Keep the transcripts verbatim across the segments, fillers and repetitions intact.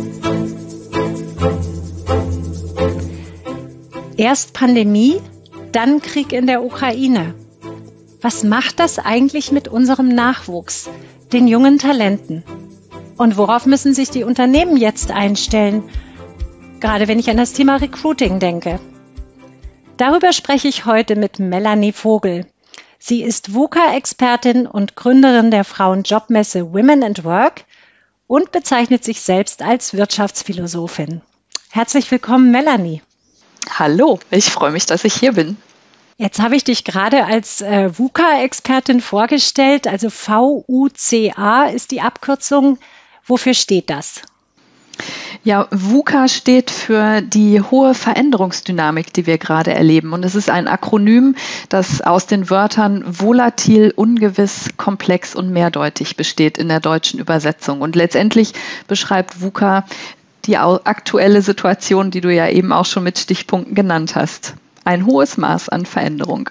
Erst Pandemie, dann Krieg in der Ukraine. Was macht das eigentlich mit unserem Nachwuchs, den jungen Talenten? Und worauf müssen sich die Unternehmen jetzt einstellen? Gerade wenn ich an das Thema Recruiting denke. Darüber spreche ich heute mit Melanie Vogel. Sie ist VUCA-Expertin und Gründerin der Frauenjobmesse Women at Work und bezeichnet sich selbst als Wirtschaftsphilosophin. Herzlich willkommen, Melanie. Hallo, ich freue mich, dass ich hier bin. Jetzt habe ich dich gerade als äh, VUCA-Expertin vorgestellt, also V U C A ist die Abkürzung. Wofür steht das? Ja, VUCA steht für die hohe Veränderungsdynamik, die wir gerade erleben. Und es ist ein Akronym, das aus den Wörtern volatil, ungewiss, komplex und mehrdeutig besteht in der deutschen Übersetzung. Und letztendlich beschreibt VUCA die aktuelle Situation, die du ja eben auch schon mit Stichpunkten genannt hast. Ein hohes Maß an Veränderung.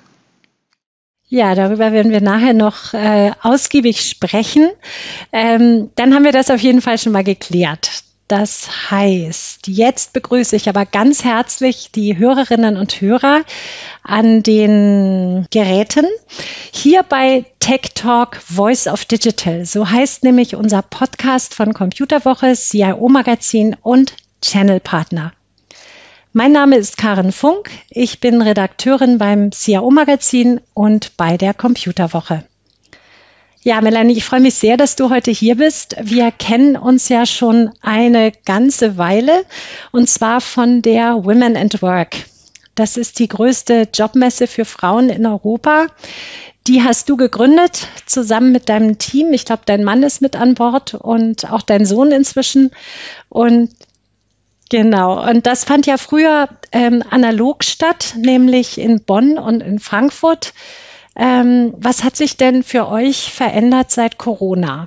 Ja, darüber werden wir nachher noch äh, ausgiebig sprechen. Ähm, dann haben wir das auf jeden Fall schon mal geklärt. Das heißt, jetzt begrüße ich aber ganz herzlich die Hörerinnen und Hörer an den Geräten. Hier bei Tech Talk Voice of Digital. So heißt nämlich unser Podcast von Computerwoche, C I O Magazin und Channel Partner. Mein Name ist Karin Funk. Ich bin Redakteurin beim C I O Magazin und bei der Computerwoche. Ja, Melanie, ich freue mich sehr, dass du heute hier bist. Wir kennen uns ja schon eine ganze Weile und zwar von der Women at Work. Das ist die größte Jobmesse für Frauen in Europa. Die hast du gegründet, zusammen mit deinem Team. Ich glaube, dein Mann ist mit an Bord und auch dein Sohn inzwischen. Und genau, und das fand ja früher ähm, analog statt, nämlich in Bonn und in Frankfurt. Ähm, was hat sich denn für euch verändert seit Corona?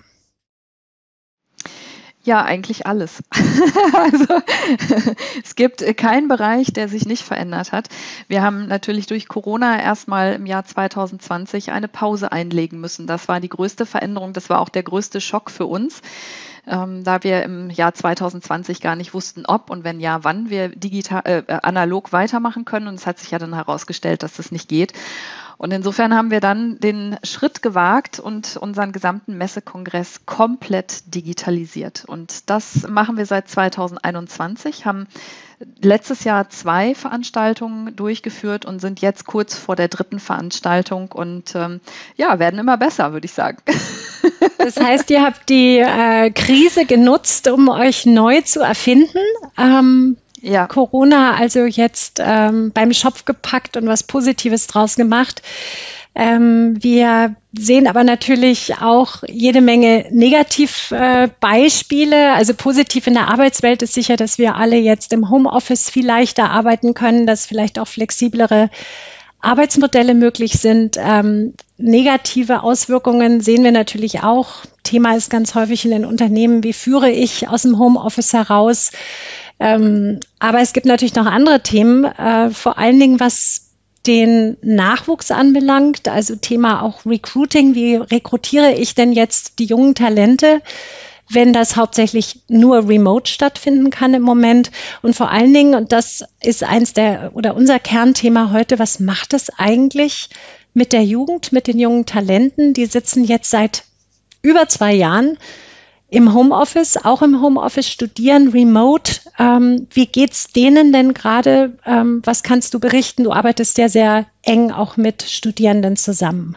Ja, eigentlich alles. Also es gibt keinen Bereich, der sich nicht verändert hat. Wir haben natürlich durch Corona erstmal im Jahr zwanzig zwanzig eine Pause einlegen müssen. Das war die größte Veränderung, das war auch der größte Schock für uns. Ähm, da wir im Jahr zwanzig zwanzig gar nicht wussten, ob und wenn ja, wann wir digital, äh, analog weitermachen können. Und es hat sich ja dann herausgestellt, dass das nicht geht. Und insofern haben wir dann den Schritt gewagt und unseren gesamten Messekongress komplett digitalisiert. Und das machen wir seit zwanzig einundzwanzig, haben letztes Jahr zwei Veranstaltungen durchgeführt und sind jetzt kurz vor der dritten Veranstaltung und ähm, ja, werden immer besser, würde ich sagen. Das heißt, ihr habt die äh, Krise genutzt, um euch neu zu erfinden. Ähm, ja. Corona also jetzt ähm, beim Schopf gepackt und was Positives draus gemacht. Ähm, wir sehen aber natürlich auch jede Menge Negativbeispiele. Äh, also positiv in der Arbeitswelt ist sicher, dass wir alle jetzt im Homeoffice viel leichter arbeiten können, dass vielleicht auch flexiblere Arbeitsmodelle möglich sind. Ähm, negative Auswirkungen sehen wir natürlich auch. Thema ist ganz häufig in den Unternehmen, wie führe ich aus dem Homeoffice heraus? Ähm, aber es gibt natürlich noch andere Themen, äh, vor allen Dingen was den Nachwuchs anbelangt, also Thema auch Recruiting. Wie rekrutiere ich denn jetzt die jungen Talente, wenn das hauptsächlich nur remote stattfinden kann im Moment? Und vor allen Dingen, und das ist eins der oder unser Kernthema heute, was macht es eigentlich mit der Jugend, mit den jungen Talenten? Die sitzen jetzt seit über zwei Jahren im Homeoffice, auch im Homeoffice studieren, remote. Ähm, wie geht's denen denn gerade? Ähm, was kannst du berichten? Du arbeitest ja sehr eng auch mit Studierenden zusammen.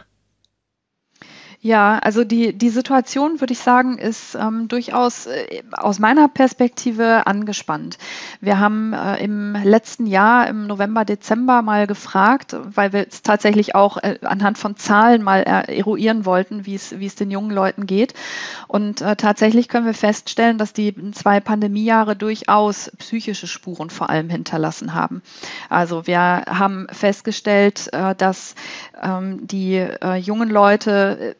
Ja, also die, die Situation, würde ich sagen, ist ähm, durchaus äh, aus meiner Perspektive angespannt. Wir haben äh, im letzten Jahr, im November, Dezember mal gefragt, weil wir es tatsächlich auch äh, anhand von Zahlen mal äh, eruieren wollten, wie es, wie es den jungen Leuten geht. Und äh, tatsächlich können wir feststellen, dass die zwei Pandemiejahre durchaus psychische Spuren vor allem hinterlassen haben. Also wir haben festgestellt, äh, dass ähm, die äh, jungen Leute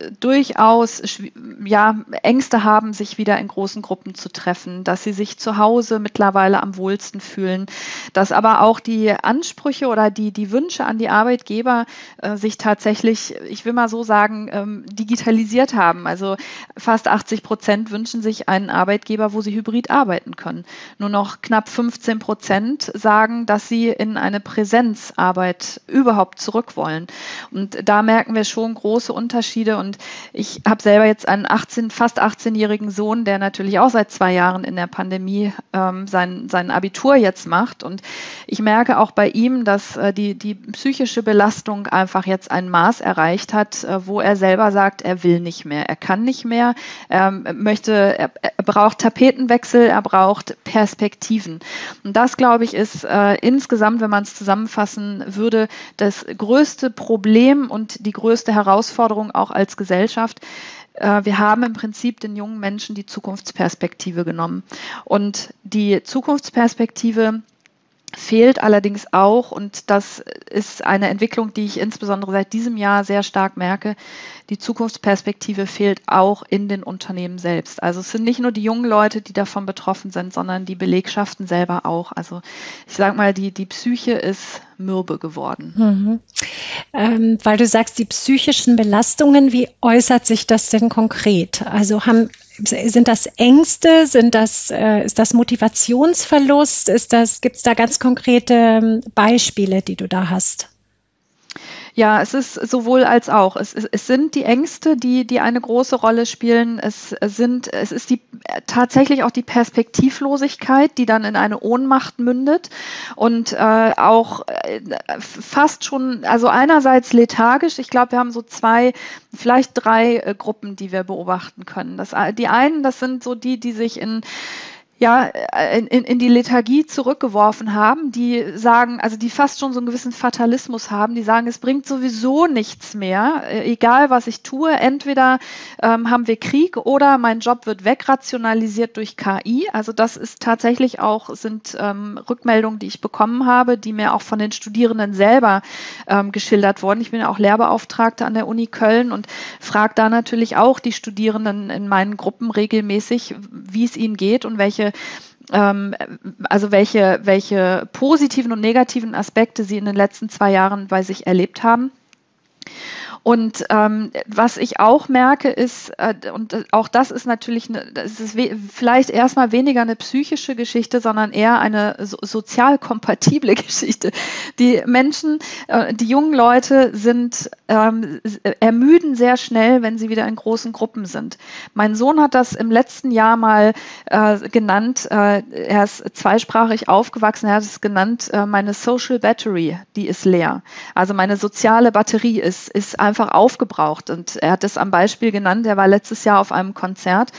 durchaus ja, Ängste haben, sich wieder in großen Gruppen zu treffen, dass sie sich zu Hause mittlerweile am wohlsten fühlen, dass aber auch die Ansprüche oder die, die Wünsche an die Arbeitgeber äh, sich tatsächlich, ich will mal so sagen, ähm, digitalisiert haben. Also fast achtzig Prozent wünschen sich einen Arbeitgeber, wo sie hybrid arbeiten können. Nur noch knapp fünfzehn Prozent sagen, dass sie in eine Präsenzarbeit überhaupt zurück wollen. Und da merken wir schon große Unterschiede. Und ich habe selber jetzt einen achtzehn, fast achtzehnjährigen Sohn, der natürlich auch seit zwei Jahren in der Pandemie ähm, sein, sein Abitur jetzt macht. Und ich merke auch bei ihm, dass äh, die, die psychische Belastung einfach jetzt ein Maß erreicht hat, äh, wo er selber sagt, er will nicht mehr, er kann nicht mehr, er möchte, er, er braucht Tapetenwechsel, er braucht Perspektiven. Und das, glaube ich, ist äh, insgesamt, wenn man es zusammenfassen würde, das größte Problem und die größte Herausforderung auch als Gesellschaft. Wir haben im Prinzip den jungen Menschen die Zukunftsperspektive genommen. Und die Zukunftsperspektive fehlt allerdings auch, und das ist eine Entwicklung, die ich insbesondere seit diesem Jahr sehr stark merke, die Zukunftsperspektive fehlt auch in den Unternehmen selbst. Also es sind nicht nur die jungen Leute, die davon betroffen sind, sondern die Belegschaften selber auch. Also ich sage mal, die, die Psyche ist mürbe geworden. Mhm. Ähm, weil du sagst, die psychischen Belastungen, wie äußert sich das denn konkret? Also haben Sind das Ängste? Sind das, äh, ist das Motivationsverlust? Ist das, gibt es da ganz konkrete Beispiele, die du da hast? Ja, es ist sowohl als auch. Es, es, es sind die Ängste, die, die eine große Rolle spielen. Es sind, es ist die, tatsächlich auch die Perspektivlosigkeit, die dann in eine Ohnmacht mündet und äh, auch äh, fast schon, also einerseits lethargisch. Ich glaube, wir haben so zwei, vielleicht drei äh, Gruppen, die wir beobachten können. Das, die einen, das sind so die, die sich in ja, in, in die Lethargie zurückgeworfen haben, die sagen, also die fast schon so einen gewissen Fatalismus haben, die sagen, es bringt sowieso nichts mehr, egal was ich tue, entweder ähm, haben wir Krieg oder mein Job wird wegrationalisiert durch K I, also das ist tatsächlich auch, sind ähm, Rückmeldungen, die ich bekommen habe, die mir auch von den Studierenden selber ähm, geschildert wurden. Ich bin ja auch Lehrbeauftragte an der Uni Köln und frage da natürlich auch die Studierenden in meinen Gruppen regelmäßig, wie es ihnen geht und welche also welche, welche positiven und negativen Aspekte sie in den letzten zwei Jahren bei sich erlebt haben. Und ähm, was ich auch merke ist, äh, und auch das ist natürlich, eine, das ist we- vielleicht erstmal weniger eine psychische Geschichte, sondern eher eine so- sozial kompatible Geschichte. Die Menschen, äh, die jungen Leute sind, ähm, ermüden sehr schnell, wenn sie wieder in großen Gruppen sind. Mein Sohn hat das im letzten Jahr mal äh, genannt, äh, er ist zweisprachig aufgewachsen, er hat es genannt, äh, meine Social Battery, die ist leer. Also meine soziale Batterie ist, ist einfach aufgebraucht. Und er hat es am Beispiel genannt, er war letztes Jahr auf einem Konzert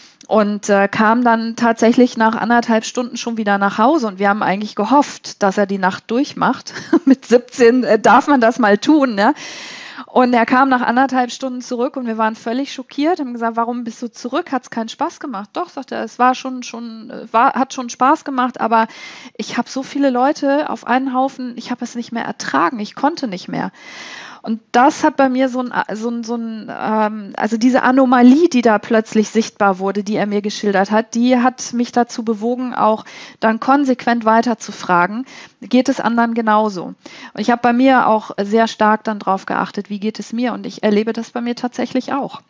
und äh, kam dann tatsächlich nach anderthalb Stunden schon wieder nach Hause. Und wir haben eigentlich gehofft, dass er die Nacht durchmacht. Mit siebzehn äh, darf man das mal tun, ne? Und er kam nach anderthalb Stunden zurück und wir waren völlig schockiert, haben gesagt, warum bist du zurück? Hat es keinen Spaß gemacht? Doch, sagte er, es war schon, schon, war, hat schon Spaß gemacht, aber ich habe so viele Leute auf einen Haufen, ich habe es nicht mehr ertragen, ich konnte nicht mehr. Und das hat bei mir so ein, so ein, so ein ähm, also diese Anomalie, die da plötzlich sichtbar wurde, die er mir geschildert hat, die hat mich dazu bewogen, auch dann konsequent weiter zu fragen, geht es anderen genauso? Und ich habe bei mir auch sehr stark dann drauf geachtet, wie geht es mir? Und ich erlebe das bei mir tatsächlich auch.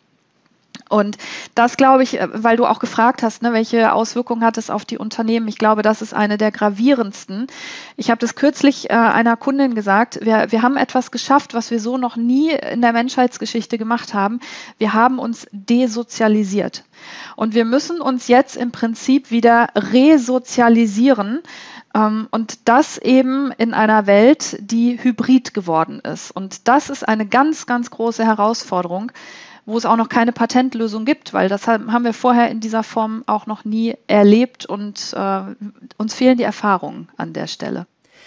Und das glaube ich, weil du auch gefragt hast, ne, welche Auswirkungen hat es auf die Unternehmen? Ich glaube, das ist eine der gravierendsten. Ich habe das kürzlich äh, einer Kundin gesagt, wir, wir haben etwas geschafft, was wir so noch nie in der Menschheitsgeschichte gemacht haben. Wir haben uns desozialisiert. Und wir müssen uns jetzt im Prinzip wieder resozialisieren. Um, und das eben in einer Welt, die hybrid geworden ist. Und das ist eine ganz, ganz große Herausforderung, wo es auch noch keine Patentlösung gibt, weil das haben wir vorher in dieser Form auch noch nie erlebt und äh, uns fehlen die Erfahrungen an der Stelle.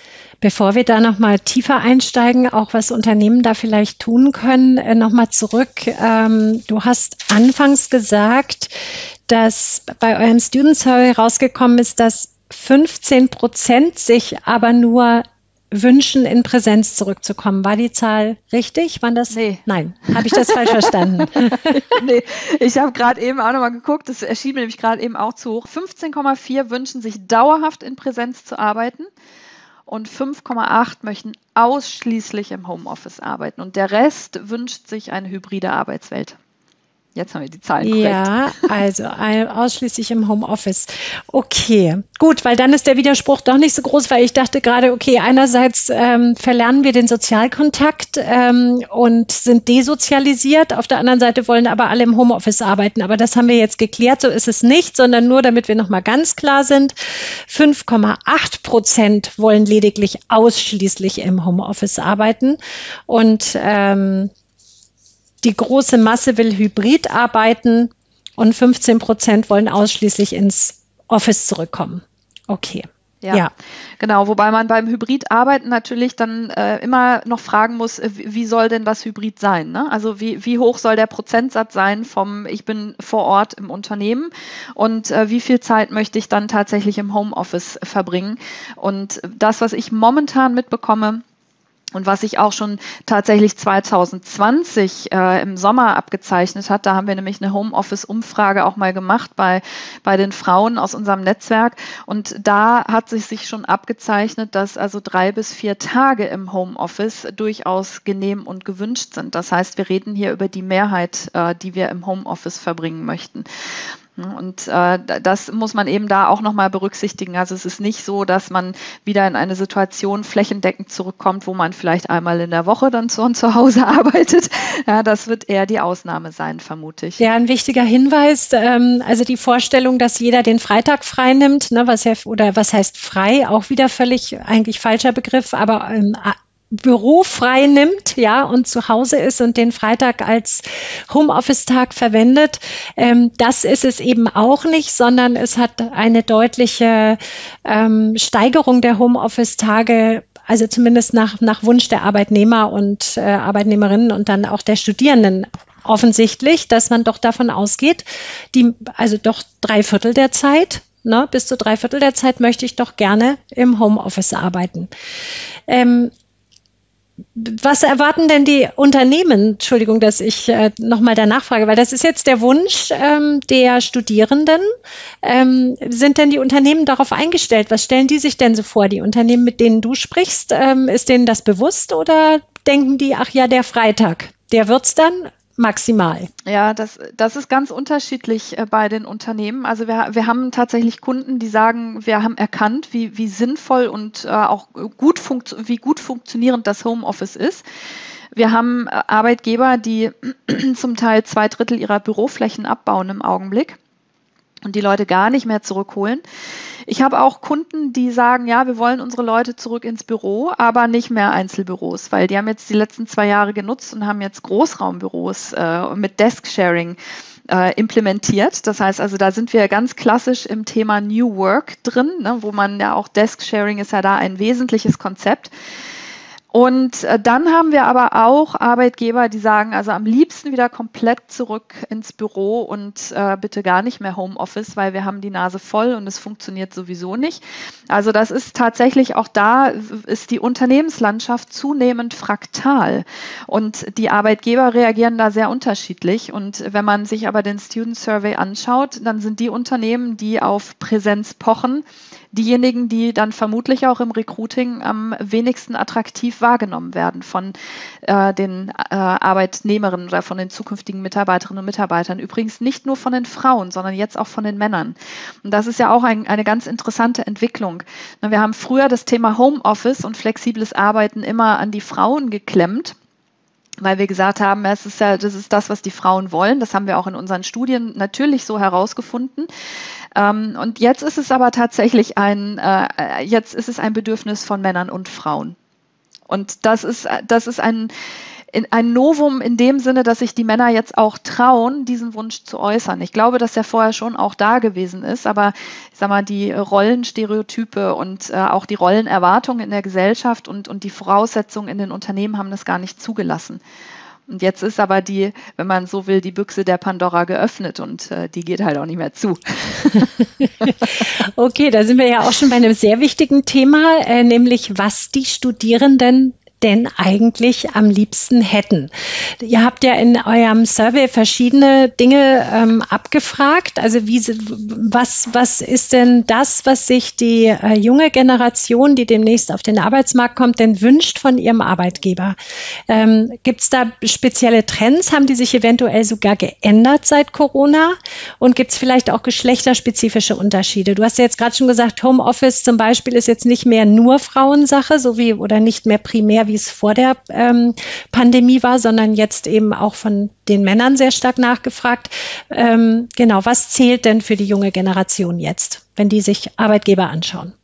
Bevor wir da nochmal tiefer einsteigen, auch was Unternehmen da vielleicht tun können, äh, nochmal zurück. Ähm, du hast anfangs gesagt, dass bei eurem Student Survey rausgekommen ist, dass fünfzehn Prozent sich aber nur wünschen, in Präsenz zurückzukommen. War die Zahl richtig? Waren das? Nee. Nein, habe ich das falsch verstanden? Nee, ich habe gerade eben auch nochmal geguckt, das erschien mir nämlich gerade eben auch zu hoch. fünfzehn Komma vier wünschen sich dauerhaft in Präsenz zu arbeiten und fünf Komma acht möchten ausschließlich im Homeoffice arbeiten und der Rest wünscht sich eine hybride Arbeitswelt. Jetzt haben wir die Zahlen korrekt. Ja, also ausschließlich im Homeoffice. Okay, gut, weil dann ist der Widerspruch doch nicht so groß, weil ich dachte gerade, okay, einerseits ähm, verlernen wir den Sozialkontakt ähm, und sind desozialisiert, auf der anderen Seite wollen aber alle im Homeoffice arbeiten. Aber das haben wir jetzt geklärt, so ist es nicht, sondern nur, damit wir nochmal ganz klar sind, fünf Komma acht Prozent wollen lediglich ausschließlich im Homeoffice arbeiten und ähm, die große Masse will hybrid arbeiten und fünfzehn Prozent wollen ausschließlich ins Office zurückkommen. Okay. Ja, ja, genau. Wobei man beim Hybrid-Arbeiten natürlich dann äh, immer noch fragen muss, äh, wie soll denn das Hybrid sein? Ne? Also wie, wie hoch soll der Prozentsatz sein vom ich bin vor Ort im Unternehmen und äh, wie viel Zeit möchte ich dann tatsächlich im Homeoffice verbringen? Und das, was ich momentan mitbekomme, und was sich auch schon tatsächlich zwanzig zwanzig äh, im Sommer abgezeichnet hat, da haben wir nämlich eine Homeoffice-Umfrage auch mal gemacht bei, bei den Frauen aus unserem Netzwerk. Und da hat sich, sich schon abgezeichnet, dass also drei bis vier Tage im Homeoffice durchaus genehm und gewünscht sind. Das heißt, wir reden hier über die Mehrheit, äh, die wir im Homeoffice verbringen möchten. Und äh, das muss man eben da auch nochmal berücksichtigen. Also es ist nicht so, dass man wieder in eine Situation flächendeckend zurückkommt, wo man vielleicht einmal in der Woche dann zu, zu Hause arbeitet. Ja, das wird eher die Ausnahme sein, vermute ich. Ja, ein wichtiger Hinweis, ähm, also die Vorstellung, dass jeder den Freitag frei nimmt, ne, was ja, oder was heißt frei, auch wieder völlig eigentlich falscher Begriff, aber ähm, Büro frei nimmt, ja, und zu Hause ist und den Freitag als Homeoffice-Tag verwendet. Ähm, das ist es eben auch nicht, sondern es hat eine deutliche ähm, Steigerung der Homeoffice-Tage, also zumindest nach, nach Wunsch der Arbeitnehmer und äh, Arbeitnehmerinnen und dann auch der Studierenden offensichtlich, dass man doch davon ausgeht, die, also doch drei Viertel der Zeit, ne, bis zu drei Viertel der Zeit möchte ich doch gerne im Homeoffice arbeiten. Ähm, Was erwarten denn die Unternehmen? Entschuldigung, dass ich äh, nochmal danach frage, weil das ist jetzt der Wunsch ähm, der Studierenden. Ähm, sind denn die Unternehmen darauf eingestellt? Was stellen die sich denn so vor? Die Unternehmen, mit denen du sprichst, ähm, ist denen das bewusst oder denken die, ach ja, der Freitag, der wird's dann? Maximal. Ja, das, das ist ganz unterschiedlich äh, bei den Unternehmen. Also wir, wir haben tatsächlich Kunden, die sagen, wir haben erkannt, wie, wie sinnvoll und äh, auch gut funkt, wie gut funktionierend das Homeoffice ist. Wir haben äh, Arbeitgeber, die zum Teil zwei Drittel ihrer Büroflächen abbauen im Augenblick und die Leute gar nicht mehr zurückholen. Ich habe auch Kunden, die sagen, ja, wir wollen unsere Leute zurück ins Büro, aber nicht mehr Einzelbüros, weil die haben jetzt die letzten zwei Jahre genutzt und haben jetzt Großraumbüros äh, mit Desk-Sharing äh, implementiert. Das heißt also, da sind wir ganz klassisch im Thema New Work drin, ne, wo man ja auch Desk-Sharing ist ja da ein wesentliches Konzept. Und äh, dann haben wir aber auch Arbeitgeber, die sagen, also am liebsten wieder komplett zurück ins Büro und äh, bitte gar nicht mehr Homeoffice, weil wir haben die Nase voll und es funktioniert sowieso nicht. Also das ist tatsächlich auch da, ist die Unternehmenslandschaft zunehmend fraktal und die Arbeitgeber reagieren da sehr unterschiedlich. Und wenn man sich aber den Student Survey anschaut, dann sind die Unternehmen, die auf Präsenz pochen, diejenigen, die dann vermutlich auch im Recruiting am wenigsten attraktiv wahrgenommen werden von äh, den äh, Arbeitnehmerinnen oder von den zukünftigen Mitarbeiterinnen und Mitarbeitern. Übrigens nicht nur von den Frauen, sondern jetzt auch von den Männern. Und das ist ja auch ein, eine ganz interessante Entwicklung. Wir haben früher das Thema Homeoffice und flexibles Arbeiten immer an die Frauen geklemmt, weil wir gesagt haben, es ist ja, das ist das, was die Frauen wollen. Das haben wir auch in unseren Studien natürlich so herausgefunden. Ähm, und jetzt ist es aber tatsächlich ein, äh, jetzt ist es ein Bedürfnis von Männern und Frauen. Und das ist, das ist ein, ein Novum in dem Sinne, dass sich die Männer jetzt auch trauen, diesen Wunsch zu äußern. Ich glaube, dass der vorher schon auch da gewesen ist, aber ich sag mal, die Rollenstereotype und äh, auch die Rollenerwartungen in der Gesellschaft und, und die Voraussetzungen in den Unternehmen haben das gar nicht zugelassen. Und jetzt ist aber die, wenn man so will, die Büchse der Pandora geöffnet und äh, die geht halt auch nicht mehr zu. Okay, da sind wir ja auch schon bei einem sehr wichtigen Thema, äh, nämlich was die Studierenden denn eigentlich am liebsten hätten. Ihr habt ja in eurem Survey verschiedene Dinge ähm, abgefragt. Also wie, was, was ist denn das, was sich die äh, junge Generation, die demnächst auf den Arbeitsmarkt kommt, denn wünscht von ihrem Arbeitgeber? Ähm, gibt es da spezielle Trends? Haben die sich eventuell sogar geändert seit Corona? Und gibt es vielleicht auch geschlechterspezifische Unterschiede? Du hast ja jetzt gerade schon gesagt, Homeoffice zum Beispiel ist jetzt nicht mehr nur Frauensache, so wie oder nicht mehr primär wie es vor der ähm, Pandemie war, sondern jetzt eben auch von den Männern sehr stark nachgefragt. Ähm, genau, was zählt denn für die junge Generation jetzt, wenn die sich Arbeitgeber anschauen?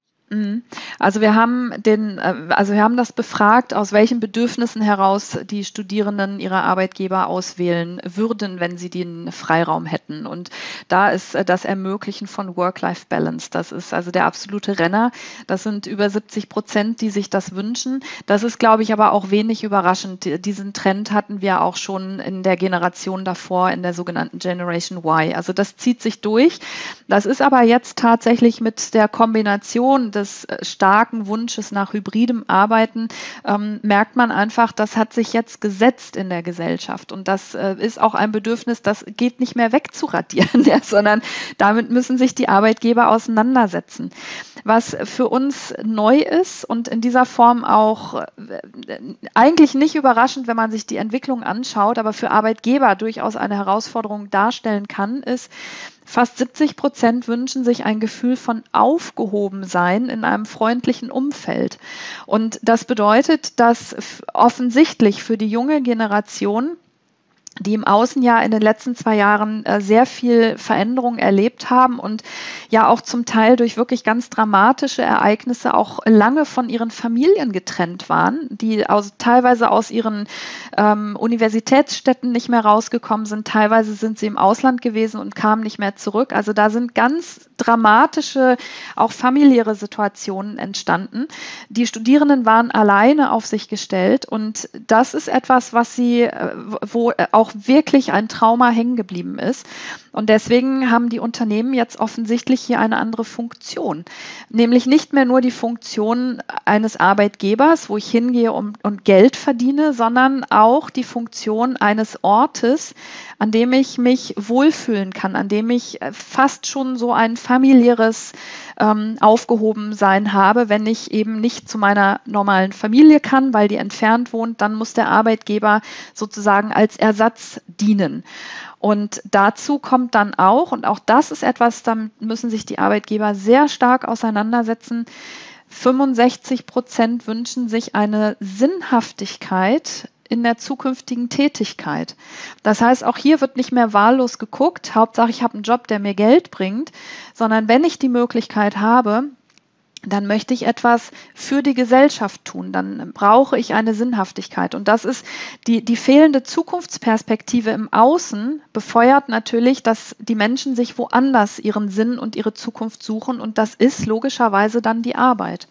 Also wir haben den, also wir haben das befragt, aus welchen Bedürfnissen heraus die Studierenden ihre Arbeitgeber auswählen würden, wenn sie den Freiraum hätten. Und da ist das Ermöglichen von Work-Life-Balance. Das ist also der absolute Renner. Das sind über siebzig Prozent, die sich das wünschen. Das ist, glaube ich, aber auch wenig überraschend. Diesen Trend hatten wir auch schon in der Generation davor, in der sogenannten Generation Y. Also das zieht sich durch. Das ist aber jetzt tatsächlich mit der Kombination des starken Wunsches nach hybridem Arbeiten, ähm, merkt man einfach, das hat sich jetzt gesetzt in der Gesellschaft. Und das äh, ist auch ein Bedürfnis, das geht nicht mehr wegzuradieren, ja, sondern damit müssen sich die Arbeitgeber auseinandersetzen. Was für uns neu ist und in dieser Form auch äh, eigentlich nicht überraschend, wenn man sich die Entwicklung anschaut, aber für Arbeitgeber durchaus eine Herausforderung darstellen kann, ist, fast siebzig Prozent wünschen sich ein Gefühl von Aufgehobensein in einem freundlichen Umfeld. Und das bedeutet, dass offensichtlich für die junge Generation, die im Außen ja in den letzten zwei Jahren äh, sehr viel Veränderung erlebt haben und ja auch zum Teil durch wirklich ganz dramatische Ereignisse auch lange von ihren Familien getrennt waren, die aus, teilweise aus ihren ähm, Universitätsstädten nicht mehr rausgekommen sind, teilweise sind sie im Ausland gewesen und kamen nicht mehr zurück. Also da sind ganz dramatische, auch familiäre Situationen entstanden. Die Studierenden waren alleine auf sich gestellt und das ist etwas, was sie, wo auch wirklich ein Trauma hängen geblieben ist. Und deswegen haben die Unternehmen jetzt offensichtlich hier eine andere Funktion. Nämlich nicht mehr nur die Funktion eines Arbeitgebers, wo ich hingehe und, und Geld verdiene, sondern auch die Funktion eines Ortes, an dem ich mich wohlfühlen kann, an dem ich fast schon so ein familiäres ähm, Aufgehobensein habe. Wenn ich eben nicht zu meiner normalen Familie kann, weil die entfernt wohnt, dann muss der Arbeitgeber sozusagen als Ersatz dienen. Und dazu kommt dann auch, und auch das ist etwas, damit müssen sich die Arbeitgeber sehr stark auseinandersetzen, fünfundsechzig Prozent wünschen sich eine Sinnhaftigkeit in der zukünftigen Tätigkeit. Das heißt, auch hier wird nicht mehr wahllos geguckt, Hauptsache ich habe einen Job, der mir Geld bringt, sondern wenn ich die Möglichkeit habe, dann möchte ich etwas für die Gesellschaft tun, dann brauche ich eine Sinnhaftigkeit. Und das ist die, die fehlende Zukunftsperspektive im Außen, befeuert natürlich, dass die Menschen sich woanders ihren Sinn und ihre Zukunft suchen und das ist logischerweise dann die Arbeit.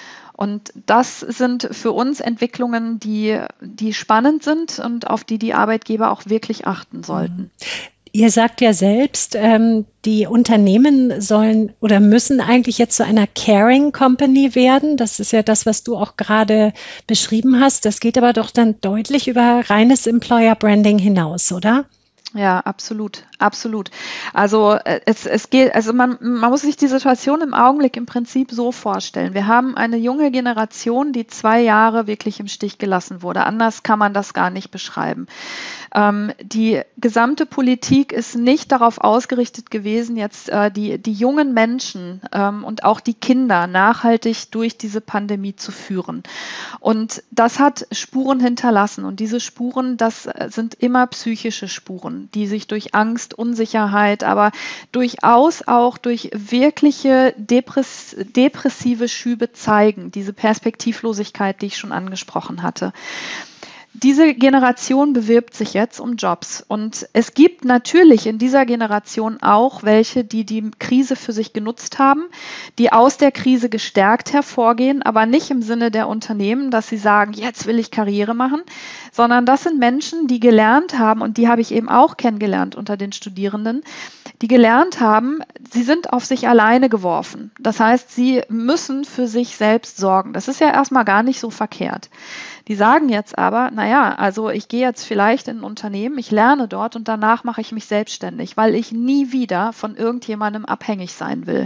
Und das sind für uns Entwicklungen, die, die spannend sind und auf die die Arbeitgeber auch wirklich achten sollten. Ihr sagt ja selbst, ähm, die Unternehmen sollen oder müssen eigentlich jetzt zu einer Caring Company werden. Das ist ja das, was du auch gerade beschrieben hast. Das geht aber doch dann deutlich über reines Employer Branding hinaus, oder? Ja, absolut, absolut. Also es, es geht, also man, man muss sich die Situation im Augenblick im Prinzip so vorstellen. Wir haben eine junge Generation, die zwei Jahre wirklich im Stich gelassen wurde. Anders kann man das gar nicht beschreiben. Ähm, die gesamte Politik ist nicht darauf ausgerichtet gewesen, jetzt äh, die, die jungen Menschen ähm, und auch die Kinder nachhaltig durch diese Pandemie zu führen. Und das hat Spuren hinterlassen. Und diese Spuren, das sind immer psychische Spuren, die sich durch Angst, Unsicherheit, aber durchaus auch durch wirkliche depress- depressive Schübe zeigen. Diese Perspektivlosigkeit, die ich schon angesprochen hatte. Diese Generation bewirbt sich jetzt um Jobs und es gibt natürlich in dieser Generation auch welche, die die Krise für sich genutzt haben, die aus der Krise gestärkt hervorgehen, aber nicht im Sinne der Unternehmen, dass sie sagen, jetzt will ich Karriere machen, sondern das sind Menschen, die gelernt haben, und die habe ich eben auch kennengelernt unter den Studierenden, die gelernt haben, sie sind auf sich alleine geworfen. Das heißt, sie müssen für sich selbst sorgen. Das ist ja erstmal gar nicht so verkehrt. Die sagen jetzt aber, naja, also ich gehe jetzt vielleicht in ein Unternehmen, ich lerne dort und danach mache ich mich selbstständig, weil ich nie wieder von irgendjemandem abhängig sein will.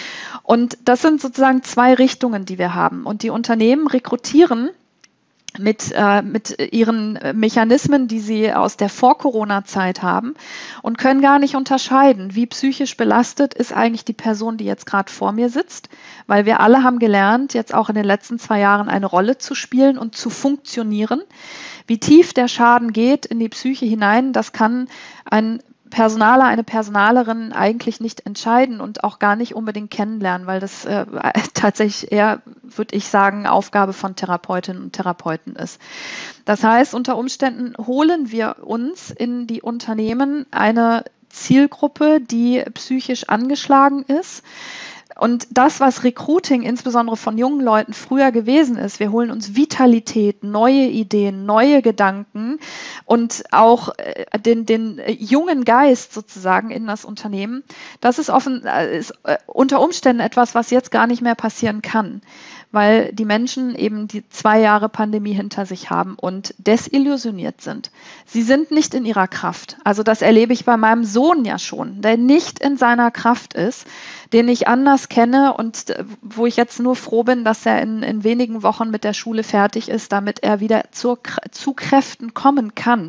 Und das sind sozusagen zwei Richtungen, die wir haben. Und die Unternehmen rekrutieren mit, äh, mit ihren Mechanismen, die sie aus der Vor-Corona-Zeit haben, und können gar nicht unterscheiden, wie psychisch belastet ist eigentlich die Person, die jetzt gerade vor mir sitzt, weil wir alle haben gelernt, jetzt auch in den letzten zwei Jahren eine Rolle zu spielen und zu funktionieren. Wie tief der Schaden geht in die Psyche hinein, das kann ein Personaler, eine Personalerin eigentlich nicht entscheiden und auch gar nicht unbedingt kennenlernen, weil das äh, tatsächlich eher, würde ich sagen, Aufgabe von Therapeutinnen und Therapeuten ist. Das heißt, unter Umständen holen wir uns in die Unternehmen eine Zielgruppe, die psychisch angeschlagen ist. Und das, was Recruiting insbesondere von jungen Leuten früher gewesen ist, wir holen uns Vitalität, neue Ideen, neue Gedanken und auch den, den jungen Geist sozusagen in das Unternehmen, das ist, offen, ist unter Umständen etwas, was jetzt gar nicht mehr passieren kann, weil die Menschen eben die zwei Jahre Pandemie hinter sich haben und desillusioniert sind. Sie sind nicht in ihrer Kraft. Also das erlebe ich bei meinem Sohn ja schon, der nicht in seiner Kraft ist, den ich anders kenne und wo ich jetzt nur froh bin, dass er in, in wenigen Wochen mit der Schule fertig ist, damit er wieder zur, zu Kräften kommen kann.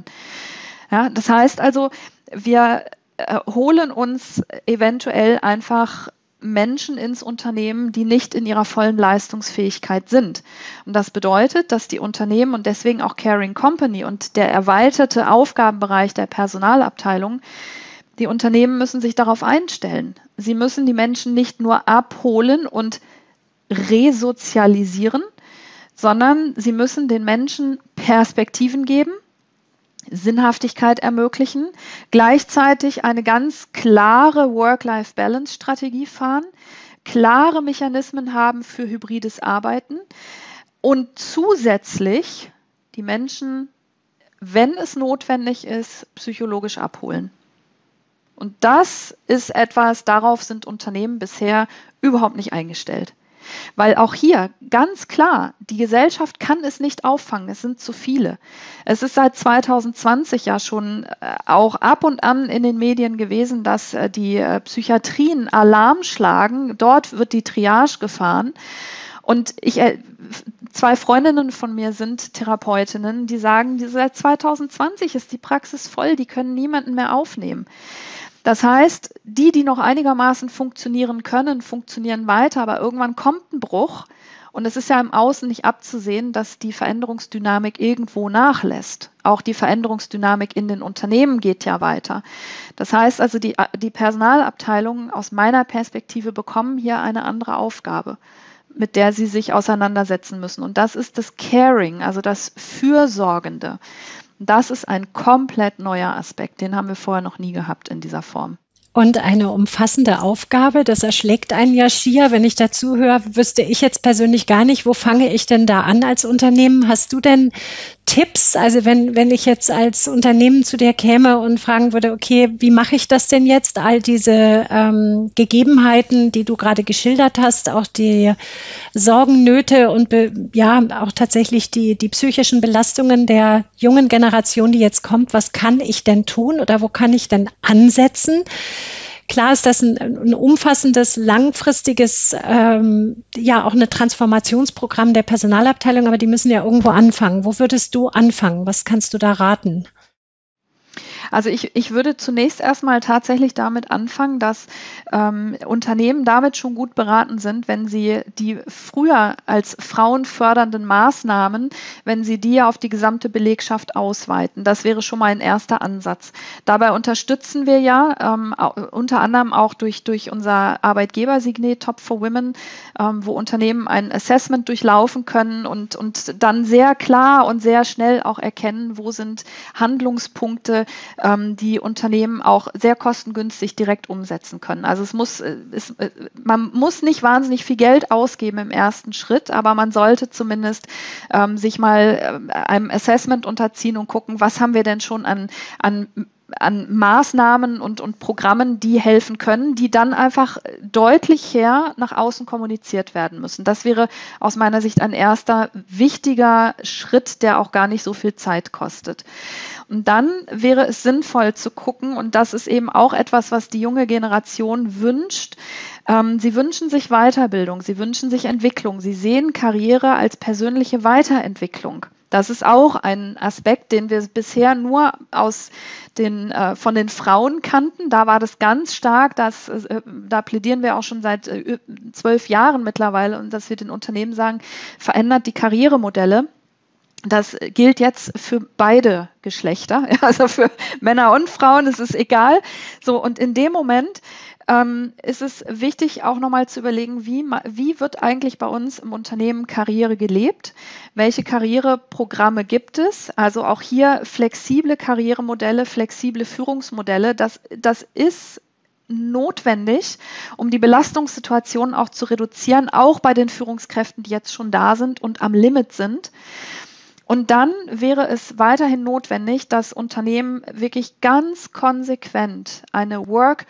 Ja, das heißt also, wir äh, holen uns eventuell einfach Menschen ins Unternehmen, die nicht in ihrer vollen Leistungsfähigkeit sind. Und das bedeutet, dass die Unternehmen und deswegen auch Caring Company und der erweiterte Aufgabenbereich der Personalabteilung, die Unternehmen müssen sich darauf einstellen. Sie müssen die Menschen nicht nur abholen und resozialisieren, sondern sie müssen den Menschen Perspektiven geben, Sinnhaftigkeit ermöglichen, gleichzeitig eine ganz klare Work-Life-Balance-Strategie fahren, klare Mechanismen haben für hybrides Arbeiten und zusätzlich die Menschen, wenn es notwendig ist, psychologisch abholen. Und das ist etwas, darauf sind Unternehmen bisher überhaupt nicht eingestellt. Weil auch hier ganz klar, die Gesellschaft kann es nicht auffangen, es sind zu viele. Es ist seit zwanzig zwanzig ja schon auch ab und an in den Medien gewesen, dass die Psychiatrien Alarm schlagen, dort wird die Triage gefahren. Und ich, zwei Freundinnen von mir sind Therapeutinnen, die sagen, seit zwanzig zwanzig ist die Praxis voll, die können niemanden mehr aufnehmen. Das heißt, die, die noch einigermaßen funktionieren können, funktionieren weiter, aber irgendwann kommt ein Bruch und es ist ja im Außen nicht abzusehen, dass die Veränderungsdynamik irgendwo nachlässt. Auch die Veränderungsdynamik in den Unternehmen geht ja weiter. Das heißt also, die, die Personalabteilungen aus meiner Perspektive bekommen hier eine andere Aufgabe, mit der sie sich auseinandersetzen müssen. Und das ist das Caring, also das Fürsorgende. Das ist ein komplett neuer Aspekt, den haben wir vorher noch nie gehabt in dieser Form. Und eine umfassende Aufgabe, das erschlägt einen ja schier. Wenn ich dazu höre, wüsste ich jetzt persönlich gar nicht, wo fange ich denn da an als Unternehmen? Hast du denn Tipps? Also wenn, wenn ich jetzt als Unternehmen zu dir käme und fragen würde, okay, wie mache ich das denn jetzt? All diese ähm, Gegebenheiten, die du gerade geschildert hast, auch die Sorgen, Nöte und be, ja auch tatsächlich die, die psychischen Belastungen der jungen Generation, die jetzt kommt. Was kann ich denn tun oder wo kann ich denn ansetzen? Klar ist das ein, ein umfassendes, langfristiges, ähm, ja auch ein Transformationsprogramm der Personalabteilung, aber die müssen ja irgendwo anfangen. Wo würdest du anfangen? Was kannst du da raten? Also ich, ich würde zunächst erstmal tatsächlich damit anfangen, dass ähm, Unternehmen damit schon gut beraten sind, wenn sie die früher als frauenfördernden Maßnahmen, wenn sie die auf die gesamte Belegschaft ausweiten. Das wäre schon mal ein erster Ansatz. Dabei unterstützen wir ja ähm, unter anderem auch durch, durch unser Arbeitgebersignet Top for Women, ähm, wo Unternehmen ein Assessment durchlaufen können und, und dann sehr klar und sehr schnell auch erkennen, wo sind Handlungspunkte, ähm, die Unternehmen auch sehr kostengünstig direkt umsetzen können. Also es muss, es, man muss nicht wahnsinnig viel Geld ausgeben im ersten Schritt, aber man sollte zumindest ähm, sich mal äh, einem Assessment unterziehen und gucken, was haben wir denn schon an, an an Maßnahmen und, und Programmen, die helfen können, die dann einfach deutlich her nach außen kommuniziert werden müssen. Das wäre aus meiner Sicht ein erster wichtiger Schritt, der auch gar nicht so viel Zeit kostet. Und dann wäre es sinnvoll zu gucken, und das ist eben auch etwas, was die junge Generation wünscht. Ähm, sie wünschen sich Weiterbildung, sie wünschen sich Entwicklung, sie sehen Karriere als persönliche Weiterentwicklung. Das ist auch ein Aspekt, den wir bisher nur aus den, äh, von den Frauen kannten. Da war das ganz stark, dass, äh, da plädieren wir auch schon seit äh, zwölf Jahren mittlerweile, und dass wir den Unternehmen sagen, verändert die Karrieremodelle. Das gilt jetzt für beide Geschlechter, also für Männer und Frauen, es ist egal. So, und in dem Moment ähm, ist es wichtig, auch nochmal zu überlegen, wie, wie wird eigentlich bei uns im Unternehmen Karriere gelebt? Welche Karriereprogramme gibt es? Also auch hier flexible Karrieremodelle, flexible Führungsmodelle, das, das ist notwendig, um die Belastungssituationen auch zu reduzieren, auch bei den Führungskräften, die jetzt schon da sind und am Limit sind. Und dann wäre es weiterhin notwendig, dass Unternehmen wirklich ganz konsequent eine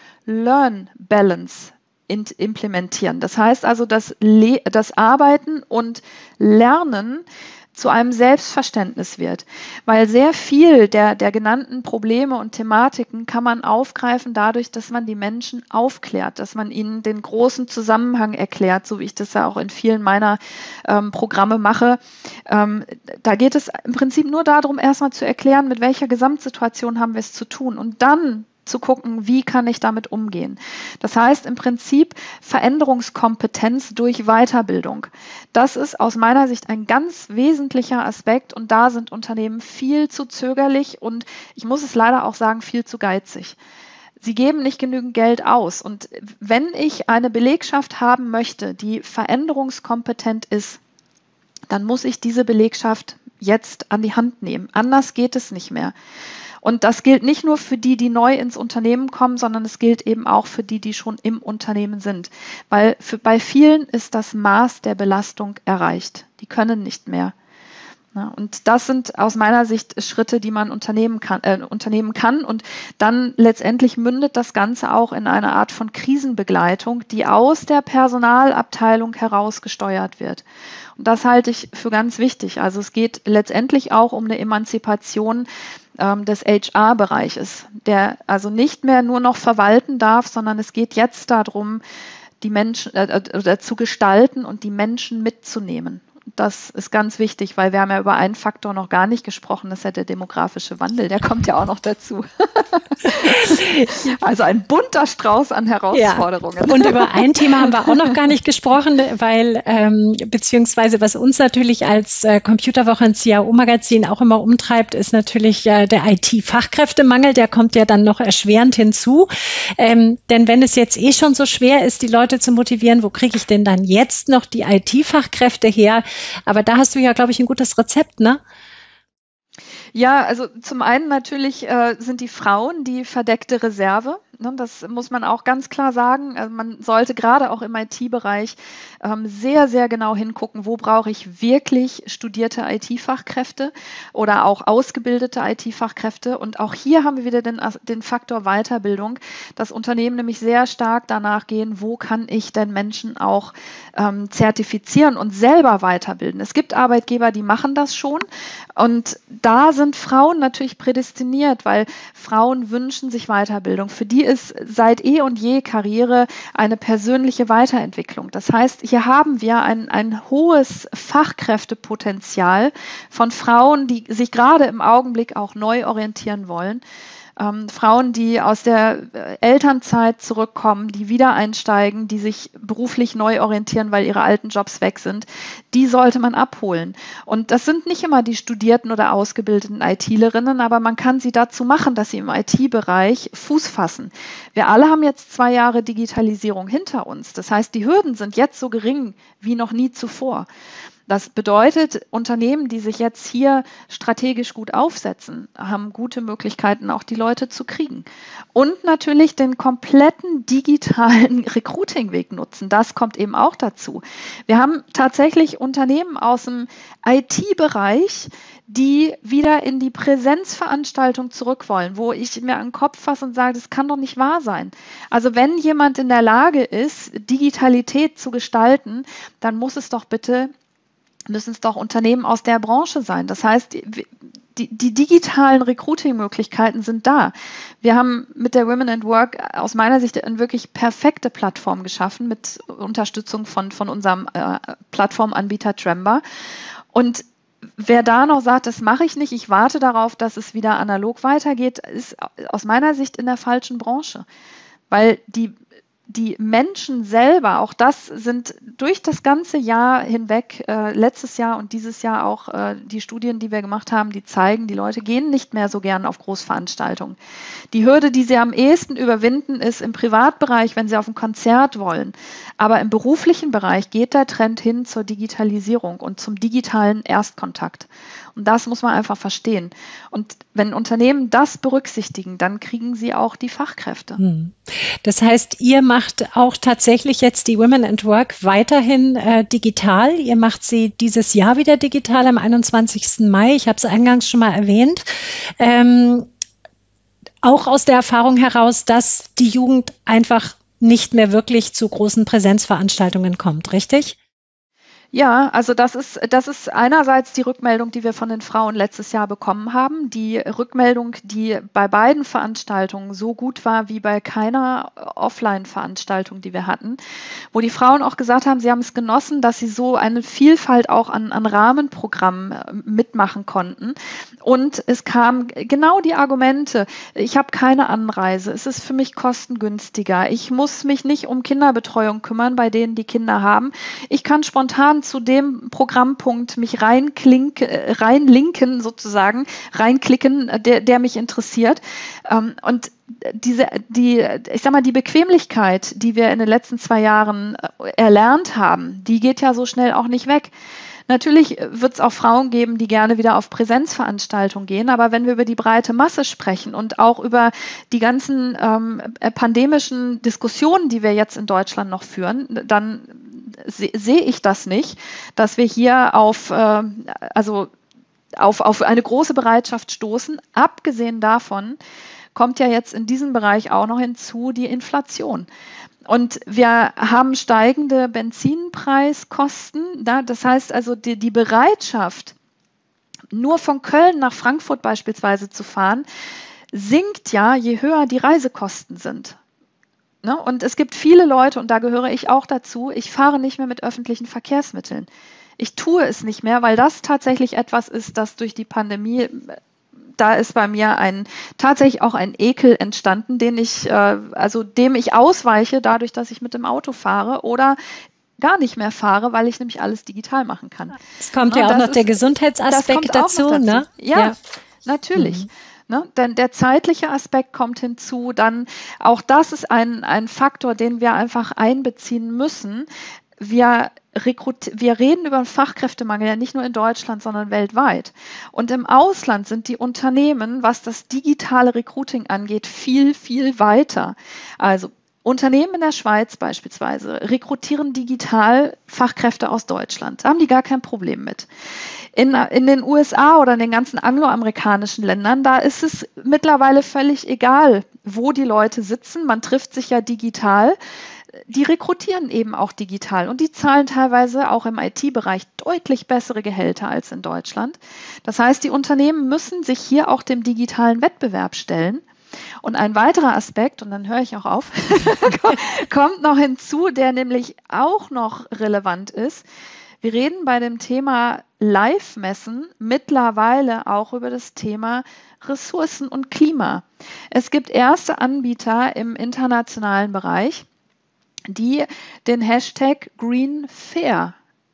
Work-Learn-Balance implementieren. Das heißt also, dass das Arbeiten und Lernen zu einem Selbstverständnis wird, weil sehr viel der, der genannten Probleme und Thematiken kann man aufgreifen dadurch, dass man die Menschen aufklärt, dass man ihnen den großen Zusammenhang erklärt, so wie ich das ja auch in vielen meiner ähm, Programme mache. Ähm, da geht es im Prinzip nur darum, erstmal zu erklären, mit welcher Gesamtsituation haben wir es zu tun, und dann zu gucken, wie kann ich damit umgehen. Das heißt im Prinzip Veränderungskompetenz durch Weiterbildung. Das ist aus meiner Sicht ein ganz wesentlicher Aspekt, und da sind Unternehmen viel zu zögerlich und ich muss es leider auch sagen, viel zu geizig. Sie geben nicht genügend Geld aus, und wenn ich eine Belegschaft haben möchte, die veränderungskompetent ist, dann muss ich diese Belegschaft jetzt an die Hand nehmen. Anders geht es nicht mehr. Und das gilt nicht nur für die, die neu ins Unternehmen kommen, sondern es gilt eben auch für die, die schon im Unternehmen sind. Weil für, bei vielen ist das Maß der Belastung erreicht. Die können nicht mehr. Ja, und das sind aus meiner Sicht Schritte, die man unternehmen kann, äh, unternehmen kann. Und dann letztendlich mündet das Ganze auch in eine Art von Krisenbegleitung, die aus der Personalabteilung heraus gesteuert wird. Und das halte ich für ganz wichtig. Also es geht letztendlich auch um eine Emanzipation ähm, des H R-Bereiches, der also nicht mehr nur noch verwalten darf, sondern es geht jetzt darum, die Menschen äh, äh, zu gestalten und die Menschen mitzunehmen. Das ist ganz wichtig, weil wir haben ja über einen Faktor noch gar nicht gesprochen, das ist ja der demografische Wandel, der kommt ja auch noch dazu. Also ein bunter Strauß an Herausforderungen. Ja. Und über ein Thema haben wir auch noch gar nicht gesprochen, weil ähm, beziehungsweise was uns natürlich als äh, Computerwoche und C I O-Magazin auch immer umtreibt, ist natürlich äh, der I T-Fachkräftemangel, der kommt ja dann noch erschwerend hinzu. Ähm, denn wenn es jetzt eh schon so schwer ist, die Leute zu motivieren, wo kriege ich denn dann jetzt noch die I T-Fachkräfte her? Aber da hast du ja, glaube ich, ein gutes Rezept, ne? Ja, also zum einen natürlich äh, sind die Frauen die verdeckte Reserve. Ne, das muss man auch ganz klar sagen. Also man sollte gerade auch im I T-Bereich ähm, sehr, sehr genau hingucken, wo brauche ich wirklich studierte I T-Fachkräfte oder auch ausgebildete I T-Fachkräfte. Und auch hier haben wir wieder den, den Faktor Weiterbildung, dass Unternehmen nämlich sehr stark danach gehen, wo kann ich denn Menschen auch ähm, zertifizieren und selber weiterbilden. Es gibt Arbeitgeber, die machen das schon, und da sind Frauen natürlich prädestiniert, weil Frauen wünschen sich Weiterbildung. Für die ist seit eh und je Karriere eine persönliche Weiterentwicklung. Das heißt, hier haben wir ein, ein hohes Fachkräftepotenzial von Frauen, die sich gerade im Augenblick auch neu orientieren wollen. ähm, Frauen, die aus der äh, Elternzeit zurückkommen, die wieder einsteigen, die sich beruflich neu orientieren, weil ihre alten Jobs weg sind, die sollte man abholen. Und das sind nicht immer die studierten oder ausgebildeten ITlerinnen, aber man kann sie dazu machen, dass sie im I T-Bereich Fuß fassen. Wir alle haben jetzt zwei Jahre Digitalisierung hinter uns. Das heißt, die Hürden sind jetzt so gering wie noch nie zuvor. Das bedeutet, Unternehmen, die sich jetzt hier strategisch gut aufsetzen, haben gute Möglichkeiten, auch die Leute zu kriegen. Und natürlich den kompletten digitalen Recruiting-Weg nutzen. Das kommt eben auch dazu. Wir haben tatsächlich Unternehmen aus dem I T-Bereich, die wieder in die Präsenzveranstaltung zurück wollen, wo ich mir an den Kopf fasse und sage, das kann doch nicht wahr sein. Also wenn jemand in der Lage ist, Digitalität zu gestalten, dann muss es doch bitte müssen es doch Unternehmen aus der Branche sein. Das heißt, die, die digitalen Recruiting-Möglichkeiten sind da. Wir haben mit der Women at Work aus meiner Sicht eine wirklich perfekte Plattform geschaffen mit Unterstützung von, von unserem äh, Plattformanbieter Tremba. Und wer da noch sagt, das mache ich nicht, ich warte darauf, dass es wieder analog weitergeht, ist aus meiner Sicht in der falschen Branche. Weil die Die Menschen selber, auch das sind durch das ganze Jahr hinweg, äh, letztes Jahr und dieses Jahr auch äh, die Studien, die wir gemacht haben, die zeigen, die Leute gehen nicht mehr so gern auf Großveranstaltungen. Die Hürde, die sie am ehesten überwinden, ist im Privatbereich, wenn sie auf ein Konzert wollen. Aber im beruflichen Bereich geht der Trend hin zur Digitalisierung und zum digitalen Erstkontakt. Und das muss man einfach verstehen. Und wenn Unternehmen das berücksichtigen, dann kriegen sie auch die Fachkräfte. Das heißt, ihr macht auch tatsächlich jetzt die Women at Work weiterhin äh, digital. Ihr macht sie dieses Jahr wieder digital am einundzwanzigsten Mai. Ich habe es eingangs schon mal erwähnt. Ähm, auch aus der Erfahrung heraus, dass die Jugend einfach nicht mehr wirklich zu großen Präsenzveranstaltungen kommt, richtig? Ja, also das ist, das ist einerseits die Rückmeldung, die wir von den Frauen letztes Jahr bekommen haben. Die Rückmeldung, die bei beiden Veranstaltungen so gut war wie bei keiner Offline-Veranstaltung, die wir hatten, wo die Frauen auch gesagt haben, sie haben es genossen, dass sie so eine Vielfalt auch an, an Rahmenprogrammen mitmachen konnten. Und es kamen genau die Argumente, ich habe keine Anreise, es ist für mich kostengünstiger, ich muss mich nicht um Kinderbetreuung kümmern, bei denen die Kinder haben. Ich kann spontan zu dem Programmpunkt mich reinklink, reinlinken sozusagen, reinklicken, der, der mich interessiert. Und diese, die, ich sag mal, die Bequemlichkeit, die wir in den letzten zwei Jahren erlernt haben, die geht ja so schnell auch nicht weg. Natürlich wird es auch Frauen geben, die gerne wieder auf Präsenzveranstaltungen gehen, aber wenn wir über die breite Masse sprechen und auch über die ganzen ähm, pandemischen Diskussionen, die wir jetzt in Deutschland noch führen, dann se- sehe ich das nicht, dass wir hier auf, äh, also auf, auf eine große Bereitschaft stoßen. Abgesehen davon kommt ja jetzt in diesem Bereich auch noch hinzu die Inflation. Und wir haben steigende Benzinpreiskosten. Das heißt also, die, die Bereitschaft, nur von Köln nach Frankfurt beispielsweise zu fahren, sinkt ja, je höher die Reisekosten sind. Und es gibt viele Leute, und da gehöre ich auch dazu, ich fahre nicht mehr mit öffentlichen Verkehrsmitteln. Ich tue es nicht mehr, weil das tatsächlich etwas ist, das durch die Pandemie, da ist bei mir ein tatsächlich auch ein Ekel entstanden, den ich, äh, also dem ich ausweiche, dadurch, dass ich mit dem Auto fahre oder gar nicht mehr fahre, weil ich nämlich alles digital machen kann. Es kommt ja, ja auch noch ist, der Gesundheitsaspekt dazu, dazu, ne? Ja, ja. Natürlich. Mhm. Ne? Denn der zeitliche Aspekt kommt hinzu, dann auch das ist ein, ein Faktor, den wir einfach einbeziehen müssen. Wir, rekrut- wir reden über einen Fachkräftemangel ja nicht nur in Deutschland, sondern weltweit. Und im Ausland sind die Unternehmen, was das digitale Recruiting angeht, viel, viel weiter. Also Unternehmen in der Schweiz beispielsweise rekrutieren digital Fachkräfte aus Deutschland. Da haben die gar kein Problem mit. In, in den U S A oder in den ganzen angloamerikanischen Ländern, da ist es mittlerweile völlig egal, wo die Leute sitzen. Man trifft sich ja digital. Die rekrutieren eben auch digital und die zahlen teilweise auch im I T-Bereich deutlich bessere Gehälter als in Deutschland. Das heißt, die Unternehmen müssen sich hier auch dem digitalen Wettbewerb stellen. Und ein weiterer Aspekt, und dann höre ich auch auf, kommt noch hinzu, der nämlich auch noch relevant ist. Wir reden bei dem Thema Live-Messen mittlerweile auch über das Thema Ressourcen und Klima. Es gibt erste Anbieter im internationalen Bereich, die den Hashtag Green Fair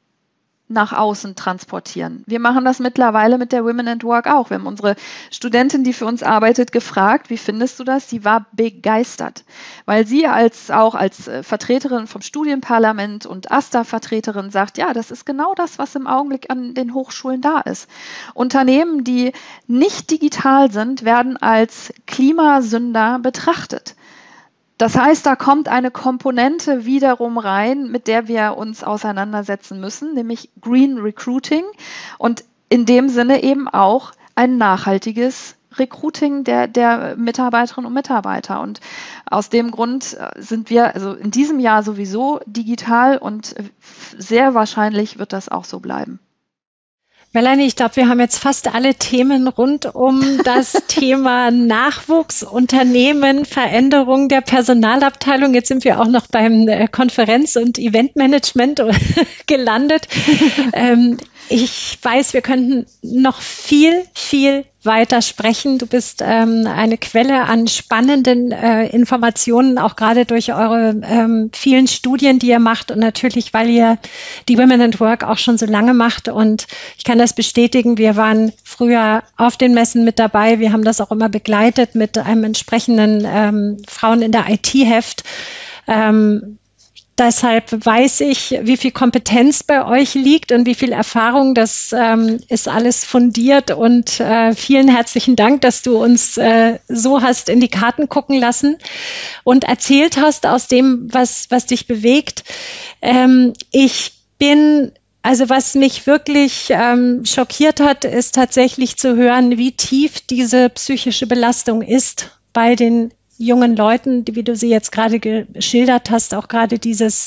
nach außen transportieren. Wir machen das mittlerweile mit der Women at Work auch. Wir haben unsere Studentin, die für uns arbeitet, gefragt, wie findest du das? Sie war begeistert, weil sie als auch als Vertreterin vom Studienparlament und AStA-Vertreterin sagt, ja, das ist genau das, was im Augenblick an den Hochschulen da ist. Unternehmen, die nicht digital sind, werden als Klimasünder betrachtet. Das heißt, da kommt eine Komponente wiederum rein, mit der wir uns auseinandersetzen müssen, nämlich Green Recruiting und in dem Sinne eben auch ein nachhaltiges Recruiting der, der Mitarbeiterinnen und Mitarbeiter. Und aus dem Grund sind wir also in diesem Jahr sowieso digital und sehr wahrscheinlich wird das auch so bleiben. Melanie, ich glaube, wir haben jetzt fast alle Themen rund um das Thema Nachwuchs, Unternehmen, Veränderung der Personalabteilung. Jetzt sind wir auch noch beim Konferenz- und Eventmanagement gelandet. ähm, ich weiß, wir könnten noch viel, viel weiter sprechen. Du bist ähm, eine Quelle an spannenden äh, Informationen, auch gerade durch eure ähm, vielen Studien, die ihr macht und natürlich, weil ihr die Women at Work auch schon so lange macht. Und ich kann das bestätigen, wir waren früher auf den Messen mit dabei. Wir haben das auch immer begleitet mit einem entsprechenden ähm, Frauen in der I T-Heft. Ähm, Deshalb weiß ich, wie viel Kompetenz bei euch liegt und wie viel Erfahrung. Das ähm, ist alles fundiert und äh, vielen herzlichen Dank, dass du uns äh, so hast in die Karten gucken lassen und erzählt hast aus dem, was, was dich bewegt. Ähm, ich bin Also was mich wirklich ähm, schockiert hat, ist tatsächlich zu hören, wie tief diese psychische Belastung ist bei den jungen Leuten, wie du sie jetzt gerade geschildert hast, auch gerade dieses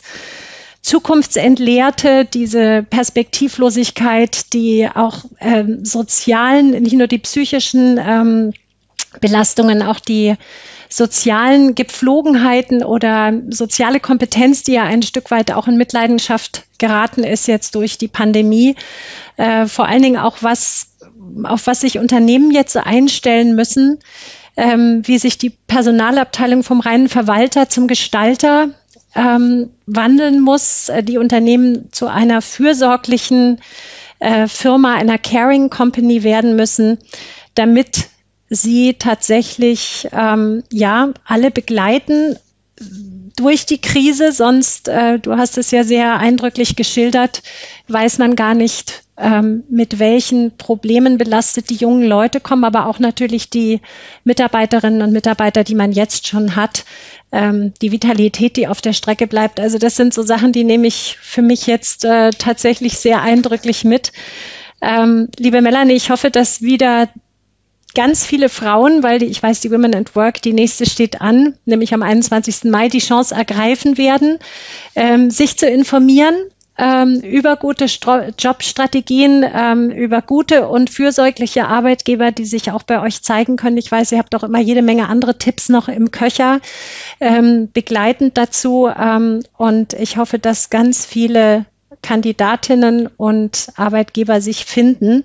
Zukunftsentleerte, diese Perspektivlosigkeit, die auch ähm, sozialen, nicht nur die psychischen ähm, Belastungen, auch die sozialen Gepflogenheiten oder soziale Kompetenz, die ja ein Stück weit auch in Mitleidenschaft geraten ist jetzt durch die Pandemie. Äh, vor allen Dingen auch was, auf was sich Unternehmen jetzt einstellen müssen, ähm, wie sich die Personalabteilung vom reinen Verwalter zum Gestalter ähm, wandeln muss, äh, die Unternehmen zu einer fürsorglichen äh, Firma, einer Caring Company werden müssen, damit sie tatsächlich ähm, ja alle begleiten durch die Krise. Sonst, äh, du hast es ja sehr eindrücklich geschildert, weiß man gar nicht, ähm, mit welchen Problemen belastet die jungen Leute kommen, aber auch natürlich die Mitarbeiterinnen und Mitarbeiter, die man jetzt schon hat, ähm, die Vitalität, die auf der Strecke bleibt. Also das sind so Sachen, die nehme ich für mich jetzt äh, tatsächlich sehr eindrücklich mit. Ähm, liebe Melanie, ich hoffe, dass wieder ganz viele Frauen, weil die, ich weiß, die Women at Work, die nächste steht an, nämlich am einundzwanzigsten Mai, die Chance ergreifen werden, ähm, sich zu informieren ähm, über gute Stro- Jobstrategien, ähm, über gute und fürsorgliche Arbeitgeber, die sich auch bei euch zeigen können. Ich weiß, ihr habt auch immer jede Menge andere Tipps noch im Köcher, ähm, begleitend dazu. Ähm, und ich hoffe, dass ganz viele Kandidatinnen und Arbeitgeber sich finden.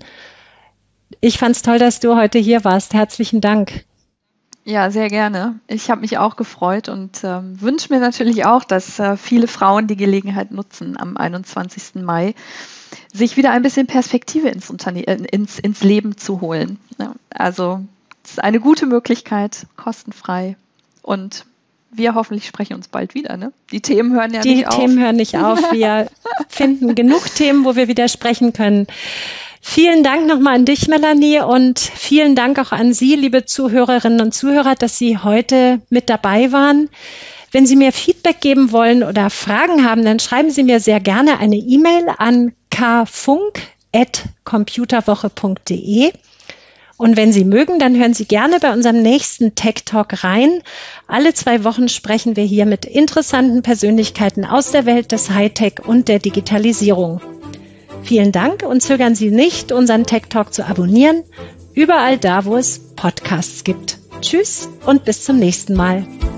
Ich fand es toll, dass du heute hier warst. Herzlichen Dank. Ja, sehr gerne. Ich habe mich auch gefreut und ähm, wünsche mir natürlich auch, dass äh, viele Frauen die Gelegenheit nutzen, am einundzwanzigsten Mai sich wieder ein bisschen Perspektive ins, Unterne- äh, ins, ins Leben zu holen. Ja, also es ist eine gute Möglichkeit, kostenfrei, und wir hoffentlich sprechen uns bald wieder. Ne? Die Themen hören ja die nicht auf. Die Themen hören nicht auf. Wir finden genug Themen, wo wir wieder sprechen können. Vielen Dank nochmal an dich, Melanie, und vielen Dank auch an Sie, liebe Zuhörerinnen und Zuhörer, dass Sie heute mit dabei waren. Wenn Sie mir Feedback geben wollen oder Fragen haben, dann schreiben Sie mir sehr gerne eine E-Mail an k funk at computerwoche punkt de. Und wenn Sie mögen, dann hören Sie gerne bei unserem nächsten Tech Talk rein. Alle zwei Wochen sprechen wir hier mit interessanten Persönlichkeiten aus der Welt des Hightech und der Digitalisierung. Vielen Dank und zögern Sie nicht, unseren Tech Talk zu abonnieren, überall da, wo es Podcasts gibt. Tschüss und bis zum nächsten Mal.